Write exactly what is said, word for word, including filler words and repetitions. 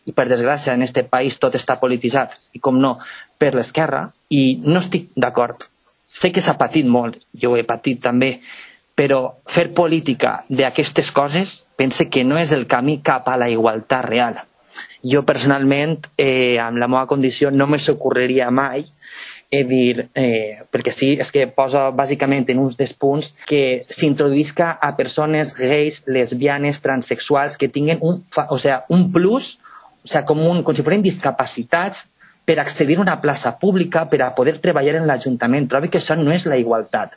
i per desgràcia en este país tot està polititzat, i com no, per l'esquerra, i no estic d'acord. Sé que s'ha patit molt, jo ho he patit també, però fer política d'aquestes coses pense que no és el camí cap a la igualtat real. Jo personalment, eh, amb la meva condició, no me s'ocorreria mai eh, dir, eh, perquè sí, és que posa bàsicament en uns dels punts que s'introduïsca a persones gais, lesbianes, transexuals, que tinguen un, o sea, un plus, o sea, com, un, com si foren discapacitats, per accedir a una plaça pública, per a poder treballar en l'Ajuntament. Trobo que això no és la igualtat.